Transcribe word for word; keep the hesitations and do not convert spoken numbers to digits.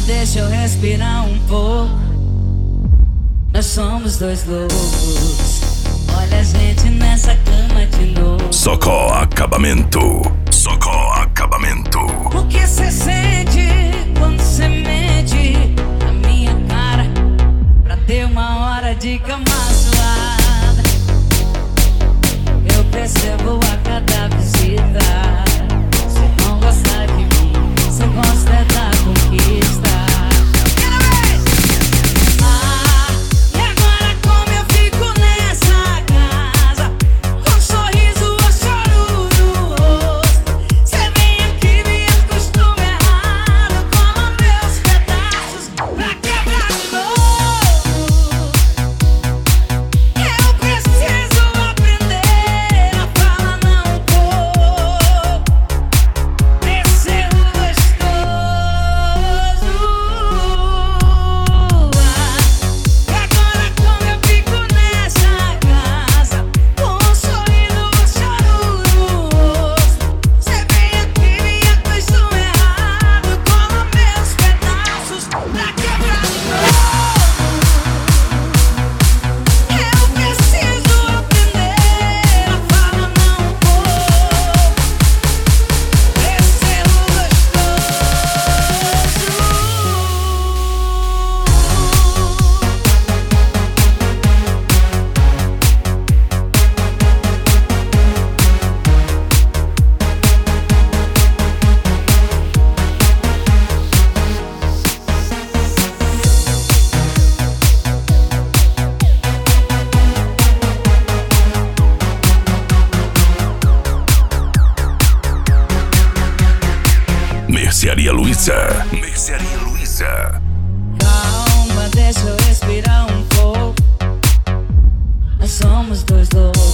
deixa eu respirar um pouco. Nós somos dois loucos. Olha a gente nessa cama de novo. Socó Acabamento. Socó Acabamento. O que cê sente quando cê mente na minha cara pra ter uma hora de cama suada? Eu percebo a cada visita. Cê não gosta de mim, cê gosta é da conquista. Ah, e agora como eu fico nessa casa, com um sorriso ou choro no rosto? Cê vem aqui, me acostuma errado, cola meus pedaços pra quebrar de novo. Eu preciso aprender a falar não vou, descer o gostoso. E agora como eu fico nessa casa, com um sorriso ou choro no rosto? Cê vem aqui, me acostuma errado, cola meus pedaços pra quebrar de novo. Eu preciso aprender a falar não vou, descer o Mercearia Luiza. Mercearia Luiza. calma, deixa eu respirar um pouco. Nós somos dois loucos.